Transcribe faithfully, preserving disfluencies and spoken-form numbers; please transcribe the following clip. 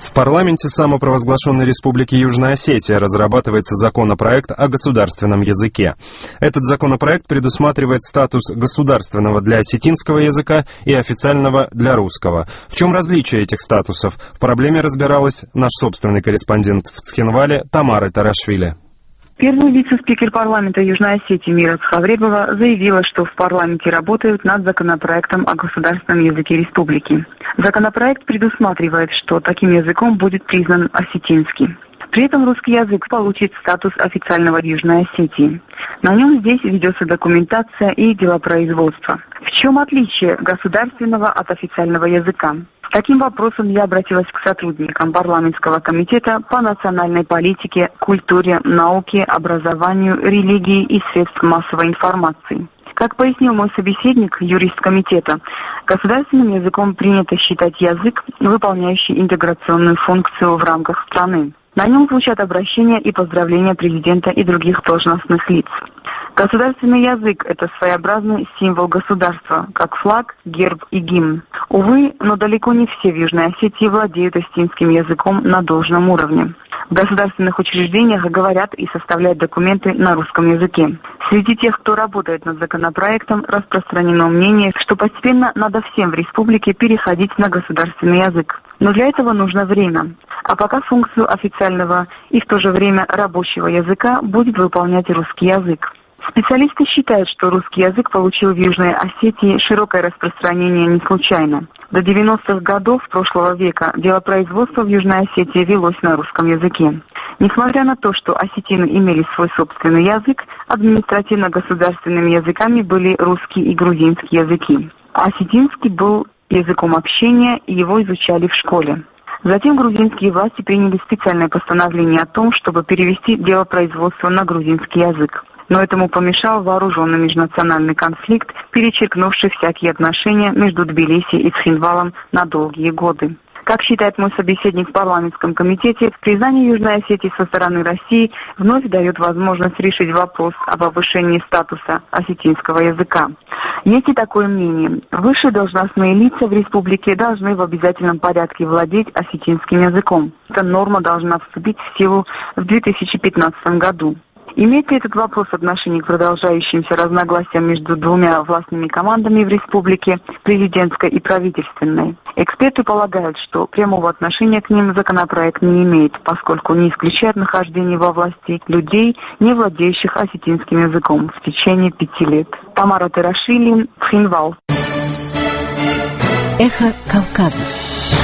В парламенте самопровозглашенной Республики Южная Осетия разрабатывается законопроект о государственном языке. Этот законопроект предусматривает статус государственного для осетинского языка и официального для русского. В чем различие этих статусов? В проблеме разбиралась наш собственный корреспондент в Цхинвале Тамара Тарашвили. Первый вице-спикер парламента Южной Осетии Мирас Хавребова заявила, что в парламенте работают над законопроектом о государственном языке республики. Законопроект предусматривает, что таким языком будет признан осетинский. При этом русский язык получит статус официального в Южной Осетии. На нем здесь ведется документация и делопроизводство. В чем отличие государственного от официального языка? С таким вопросом я обратилась к сотрудникам парламентского комитета по национальной политике, культуре, науке, образованию, религии и средств массовой информации. Как пояснил мой собеседник, юрист комитета, государственным языком принято считать язык, выполняющий интеграционную функцию в рамках страны. На нем звучат обращения и поздравления президента и других должностных лиц. Государственный язык – это своеобразный символ государства, как флаг, герб и гимн. Увы, но далеко не все в Южной Осетии владеют осетинским языком на должном уровне. В государственных учреждениях говорят и составляют документы на русском языке. Среди тех, кто работает над законопроектом, распространено мнение, что постепенно надо всем в республике переходить на государственный язык. Но для этого нужно время. А пока функцию официального и в то же время рабочего языка будет выполнять русский язык. Специалисты считают, что русский язык получил в Южной Осетии широкое распространение не случайно. До девяностых годов прошлого века делопроизводство в Южной Осетии велось на русском языке. Несмотря на то, что осетины имели свой собственный язык, административно-государственными языками были русский и грузинский языки. А осетинский был языком общения, и его изучали в школе. Затем грузинские власти приняли специальное постановление о том, чтобы перевести делопроизводство на грузинский язык. Но этому помешал вооруженный межнациональный конфликт, перечеркнувший всякие отношения между Тбилиси и Цхинвалом на долгие годы. Как считает мой собеседник в парламентском комитете, признание Южной Осетии со стороны России вновь дает возможность решить вопрос о повышении статуса осетинского языка. Есть и такое мнение. Высшие должностные лица в республике должны в обязательном порядке владеть осетинским языком. Эта норма должна вступить в силу в две тысячи пятнадцатом году. Имеет ли этот вопрос отношение к продолжающимся разногласиям между двумя властными командами в республике, президентской и правительственной? Эксперты полагают, что прямого отношения к ним законопроект не имеет, поскольку не исключает нахождение во власти людей, не владеющих осетинским языком в течение пяти лет. Тамара Тарашвили, Цхинвал. Эхо Кавказа.